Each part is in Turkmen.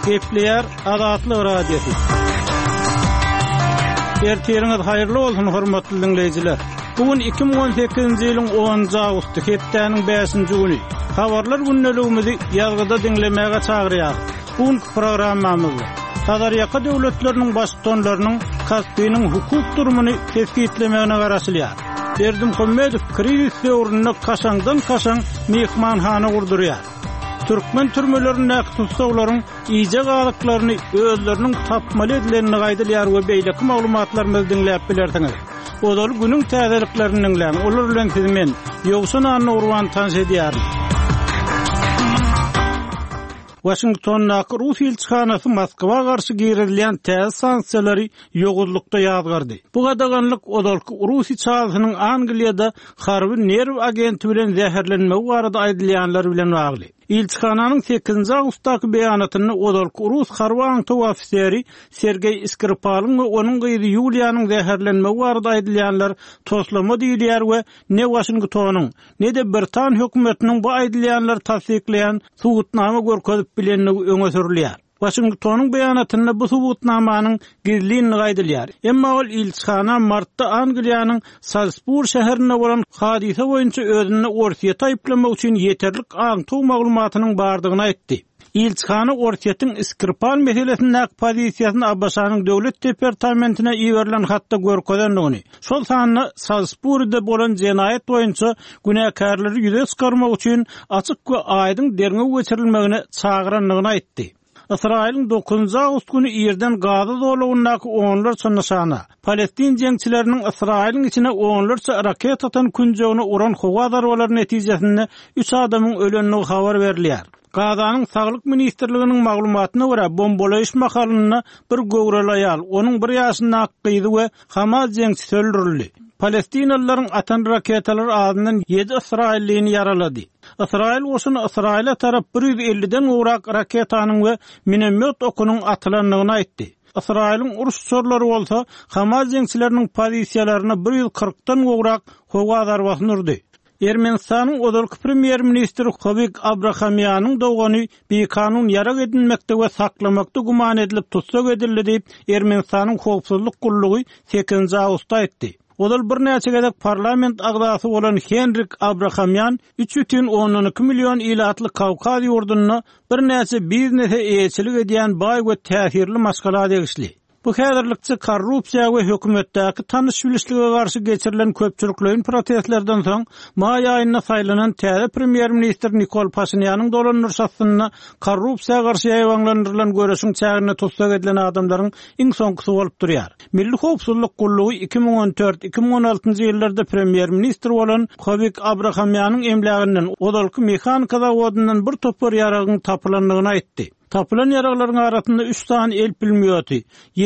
Gepleyer Azatlyk radiosu. Erteriňiz haýyrly bolsun hormatly dinleýijiler. Bugün 2018-nji ýylyň 10-njy awgusty, hepdeniň 5-nji güni. Habarlar günneligimizi ýazgyda dinlemäge çagyrýar. Bugün programmamyzda Sadarýaka döwletleriniň başçylarynyň kasbynyň hukuk durumuny tespitlemegine garaşylýar. Berdimuhammedow kriz döwründe kaşaňdan-kaşaň mehmanhana gurdurýar. Türkmen türmelerinde tutsaglaryň iýje galyklaryny özleriniň tapmaly edilenini gaýdylýar we beýleki maglumatlarymyzy dinläp bilersiňiz. Olar günüň täzeliklerini dinläň. Olar bilen siz men Ýogsun Anny Urban tanış edýärim. Washington'daki Rus elçixanasy Moskwa garşy girilýän täze sanksiýalary ýoguzlukda ýazgardy. Bu gadaganlyk odalky Rus çağsynyň Angliýada harby nerw agenti bilen zäherlenme barada aýdylýanlar bilen bagly. Elçixananyň 8-nji awgustdaky beýanatyny odalky Rus harby aňtow ofiseri Sergey Skripalyn we onuň gyzy Yuliýanyň zäherlenme barada aýdylýanlar toslama diýilýär we ne Washingtonyň ne de Britan hökümetiniň bu aýdylýanlar tasdikleýän subutnama görkezip bilenligi öňe sürilýär. Washingtonyň beýanatyny bu subutnamanyň gizliliğini gaýdylýar. Emma ol elçixana martda Angliýanyň Salisbury şäherine bolan hadise boýunça özüni ortaya taýplamak üçin ýeterlik aňtow maglumatynyň bardygyny aýtdy. Elçixana ortaýatyň Skripal meselesinde pozisiýasyny Abbaşanyň döwlet departamentine iýerilen hatda görkezendigini, şol sany Salisbury'de bolan jenaýat boýunça günäkärleri ýüze çykarmak üçin açyk we aýdyň derňe geçirilmegine çagyranlygyny aýtdy. İsrail'in 9 Ağustos günü ýerden Gaza dolagundaky onlarça nişana, Palestin jeňçileriniň İsrail'in içine onlarça raket atan künjegine uran howa darbalary netijesinde 3 adamyň ölenligi habar berilýär. Gazanyň Saglyk ministrliginiň maglumatyna görä bombalaýyş makalyna bir gowral aýal, onuň 1 ýaşyndaky gyzy we Hamas jeňçisi öldürildi. Palestinalıların atan raketalar adından 7 İsraillini yaraladı. İsrail olsun İsrail'e taraf 150'den uğrak raketanın ve minomyot okunun atılanlığına aýtdy. İsrail'in uruş sorları olsa Hamas jeňçileriniň pozisiýalaryna 140'dan uğrak howa darbasyny urdy. Ermenistanyň odalky premier ministri Hobik Abrahamyanyň dowgany bir kanun ýarak edilmekde we saklamakda guman edilip tutsak edildi diýip Ermenistanyň howpsuzlyk gullugy 8-nji awgustda aýtdy. Odal bir näçe gedek parlament agdasy bolan Henrik Abrahamyan 3,12 milyon ilatly Kawkaz ýurduny bir näçe biznese eýçilik edýän baý we täsirli maskala degişli. Bu häzirlikçi korrupsiýa we hökümetdäki tanış bilişlige garşy geçirilen köpçülikleriň protestlerden soň may aýyna saýlanan täze premier ministr Nikol Pashinýanyň dolanýarşasyna korrupsiýa garşy ýaýwanlandyrylan görüşiň çägine tutsak edilen adamlaryň iň soňkysy bolup durýar. Milli howpsuzlyk gullugy 2014-2016-njy ýyllarda premier ministr bolan Hobik Abrahamyanyň emläginden odalky mehanika zawodundan bir topar ýaragyň tapylanlygyny aýtdy. Tapılan yaraglaryň arasynda 3 tane el pilmiýoty,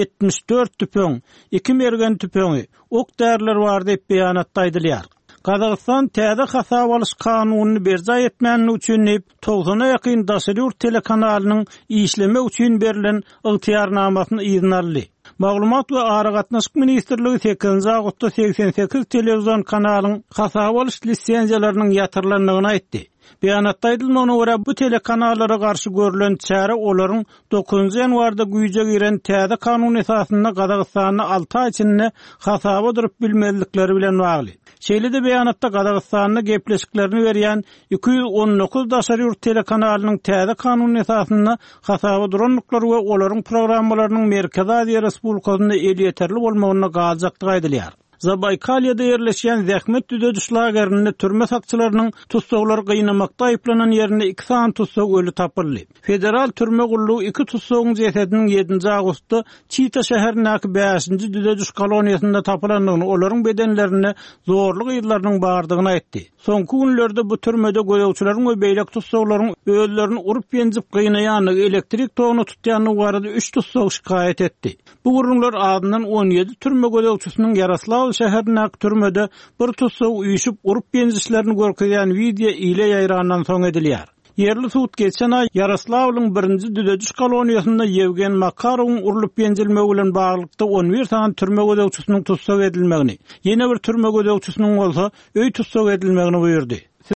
74 tüpöň, 2 mergen tüpöňi, ok därler bar diýip beýanatda aýdylýar. Kazakistan täze hasap alyş kanunyny berja etmän üçin 90'a ýakyn daşary telekanalynyň işlemek üçin berilen ygtyýarnamasyny izin aldy. Maglumat we Aragatnaşyk ministrligi 8 Ağustosda 88 telewizyon kanalynyň hasap alyş lisensiýalarynyň ýatyrlandygyny aýtdy. Beýanatda aýdylmagyna görä bu telekanallara garşy görülen çäre olaryň 9 ýanwarda güýje giren täze kanun esasynda Kazakistanyň 6 ay içinde hasaba durup bilmezlikleri bilen bagly. Şeýle-de beýanatda Kazakistanyň gepleşiklerini berýän 219 daşary ýurt telekanalynyň täze kanun esasynda hasaba duranlyklary we olaryň programmalarynyň Merkezi Aziýa Respublikasynda el ýeterli bolmagyna galjakdygy aýdylýar. Zabaykalya'da yerleşen zähmet düzedüş lagerinde türme sakçılarının tutsaklary gıynamakda aýplanan yerine 2 san tutsak ölü tapyldy. Federal türme gullugy 2 tutsagyň jesediniň 7 Ağustosda Çita şäherindäki 5-nji düzedüş koloniýasynda tapylandygyny, olaryň bedenlerine zorluk ýyllarynyň bardygyny aýtdy. Soňky günlerde bu türmede goýawçylaryň we beýlek tutsaklaryň özlerini urup ýenjip gıynaýanyny, elektrik togunu tutýanyny barada 3 tutsak şikaýet etdi. Bu gurulmalar adından 17 türme goýawçysynyň Yaroslav şäherindäki türmede bir tutsak üýüşüp urup ýenjişlerini görkezýän video ile ýaýrandan soň edilýär. Yerli suut geçen ay Yaroslavlyň 1-nji düzedüş koloniýasynda Yevgen Makarowyň urulyp ýenjilmegi bilen baglykda 11 tane türme gödäwçisiniň tutsak edilmegini, ýene bir türme gödäwçisiniň bolsa öý tutsak edilmegini buyurdy.